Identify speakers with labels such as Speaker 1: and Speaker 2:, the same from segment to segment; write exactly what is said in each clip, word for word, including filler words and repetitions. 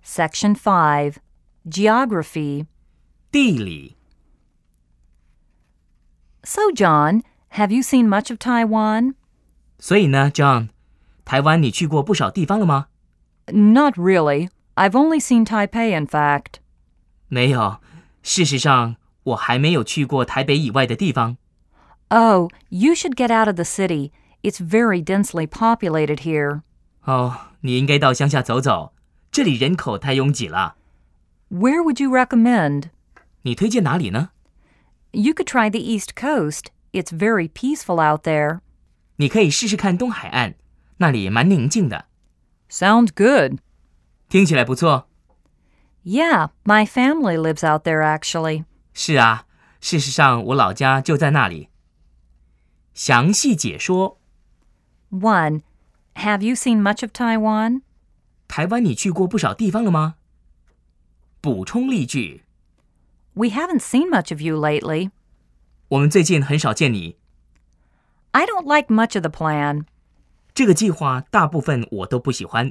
Speaker 1: Section five, Geography.
Speaker 2: 地理。
Speaker 1: So, John, have you seen much of Taiwan?
Speaker 2: 所以呢 ，John， 台湾你去过不少地方了吗？
Speaker 1: Not really. I've only seen Taipei, in fact.
Speaker 2: 没有，事实上我还没有去过台北以外的地方。
Speaker 1: Oh, you should get out of the city. It's very densely populated here.
Speaker 2: 哦，你应该到乡下走走，这里人口太拥挤了。
Speaker 1: Where would you recommend?
Speaker 2: 你推荐哪里呢？
Speaker 1: You could try the East Coast. It's very peaceful out there.
Speaker 2: 你可以试试看东海岸，那里蛮宁静的。
Speaker 1: Sounds good.
Speaker 2: 听起来不错。
Speaker 1: Yeah, my family lives out there actually.
Speaker 2: 是啊，事实上我老家就在那里。详细解说。
Speaker 1: one. Have you seen much of Taiwan?
Speaker 2: 台湾你去过不少地方了吗？补充例句。
Speaker 1: We haven't seen much of you lately.
Speaker 2: 我们最近很少见你。
Speaker 1: I don't like much of the plan.
Speaker 2: 这个计划大部分我都不喜欢。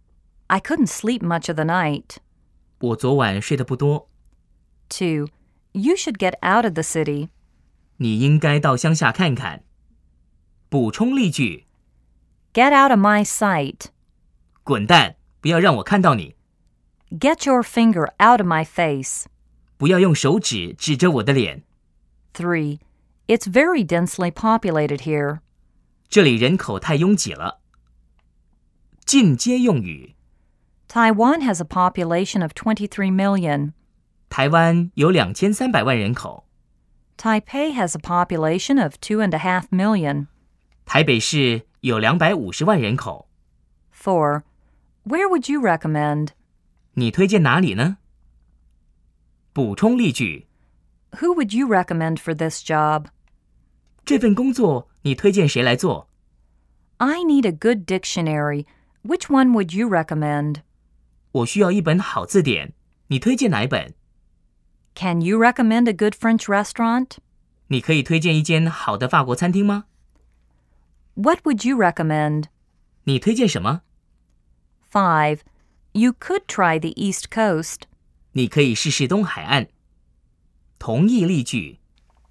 Speaker 1: I couldn't sleep much of the night.
Speaker 2: 我昨晚睡得不多。
Speaker 1: two. You should get out of the city.
Speaker 2: 你应该到乡下看看。补充例句。
Speaker 1: Get out of my sight.
Speaker 2: 滚蛋，不要让我看到你。
Speaker 1: Get your finger out of my face.
Speaker 2: 不要用手指指着我的脸。
Speaker 1: three. It's very densely populated here.
Speaker 2: 这里人口太拥挤了。进阶用语。
Speaker 1: Taiwan has a population of twenty-three million.
Speaker 2: 台湾有两千三百万人口。
Speaker 1: Taipei has a population of two and a half million.
Speaker 2: 台北市有两百五十万人口。
Speaker 1: four. Where would you recommend?
Speaker 2: 你推荐哪里呢？补充例句。
Speaker 1: Who would you recommend for this job?
Speaker 2: 这份工作你推荐谁来做？
Speaker 1: I need a good dictionary. Which one would you recommend?
Speaker 2: 我需要一本好字典，你推荐哪一本？
Speaker 1: Can you recommend a good French restaurant?
Speaker 2: 你可以推荐一间好的法国餐厅吗？
Speaker 1: What would you recommend?
Speaker 2: 你推荐什么？
Speaker 1: five. You could try the East Coast.
Speaker 2: 你可以试试东海岸。同义例句。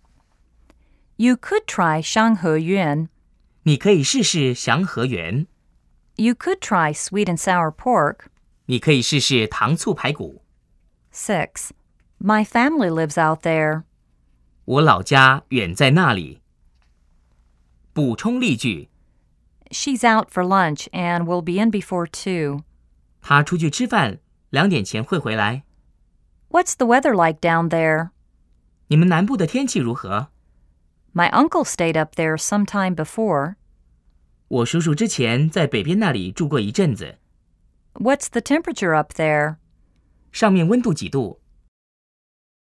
Speaker 1: You could try Shanghe-yuan.
Speaker 2: 你可以试试祥和园。
Speaker 1: You could try sweet and sour pork.
Speaker 2: 你可以试试糖醋排骨。
Speaker 1: six. My family lives out there.
Speaker 2: 我老家远在那里。补充例句。
Speaker 1: She's out for lunch and will be in before two.
Speaker 2: 她出去吃饭，两点前会回来。
Speaker 1: What's the weather like down there?
Speaker 2: 你们南部的天气如何？
Speaker 1: My uncle stayed up there some time before.
Speaker 2: 我叔叔之前在北边那里住过一阵子。
Speaker 1: What's the temperature up there?
Speaker 2: 上面温度几度？